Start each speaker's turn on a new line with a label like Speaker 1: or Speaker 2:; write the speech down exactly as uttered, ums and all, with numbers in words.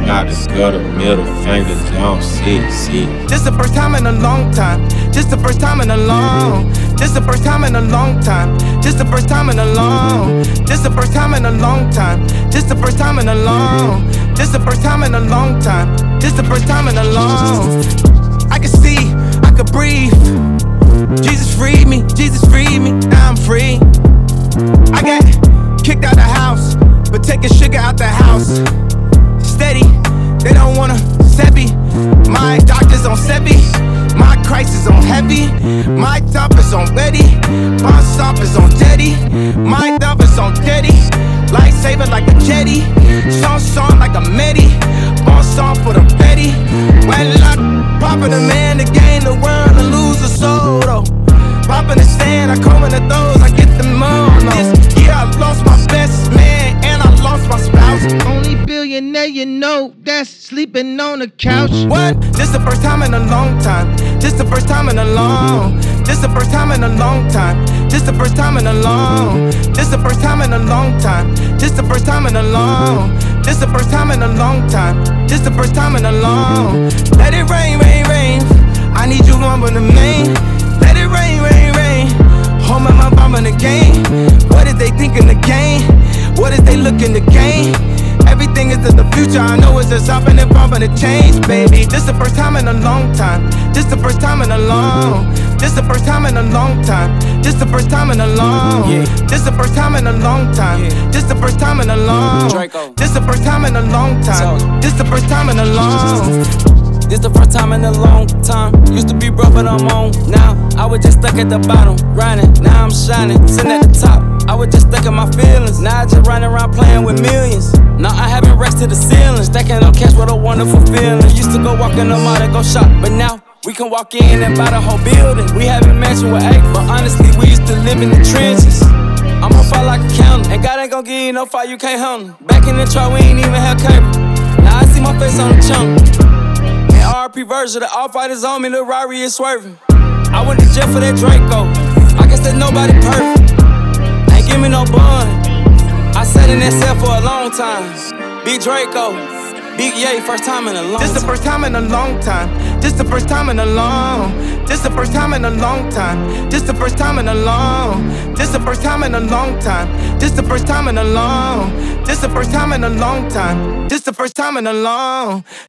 Speaker 1: Not the gutter, middle fingers, I don't see it, see it.
Speaker 2: This the first time in a long time. This the first time in a long. This the first time in a long time. This the first time in a long. This the first time in a long time. This the first time in a long. This the first time in a long time. This the first time in a long. I can see, I can breathe. Jesus freed me, Jesus freed me, now I'm free. I got kicked out the house, but taking sugar out the house. Steady, they don't wanna set me. My doctor's on Sebi, my crisis on heavy. My top is on ready, my stop is on Teddy. My dove is on Teddy, lightsaber like a jetty. Song song like a Medi, on song for the petty. Well, I poppin' a man to gain the world and lose a soul though. Poppin' the stand, I come in the throws, I get the more. This year I lost my best man and I lost my spouse. Only billionaire you know that's sleeping on the couch. What? This the first time in a long time. This the first time in a long. This the first time in a long time. This the first time in a long. This the first time in a long time. This the first time in a long. This the first time in a long time. This the first time in a long. Let it rain, rain, rain. I need you one with the main. Let it rain, rain, rain. Home my bomb in the game. What is they thinking the game? What is they looking to gain? Everything is in the future, I know it's just hopping and bumping to change, baby. This the first time in a long time. This the first time in a long. This the first time in a long time. This the first time in a long. This the first time in a long time. This the first time in a long. This the first time in a long time. This the first time in a long.
Speaker 3: This the first time in a long time. Used to be broke, but I'm on now. I was just stuck at the bottom, grinding. Now I'm shining, sitting at the top. I was just stuck in my feelings. Now I just running around playing with millions. Now I haven't rest to the ceiling. Stacking up cash, what a wonderful feeling. Used to go walk in the mall to go shop, but now we can walk in and buy the whole building. We haven't mansion with eight, but honestly, we used to live in the trenches. I'm on fire like a candle, and God ain't gon' give you no fire you can't handle. Back in the truck, we ain't even have cable. Now I see my face on the channel. R P version, the all fighters on me, the Rari is swerving. I went to jail for that Draco. I guess that nobody perfect. Ain't give me no bun. I sat in that cell for a long time. Big Draco, Big Ye, first time in a long time.
Speaker 2: This the first time in a long time. This the first time in a long. This the first time in a long time. This the first time in a long. This the first time in a long time. This the first time in a long. This the first time in a long time. This the first time in a long.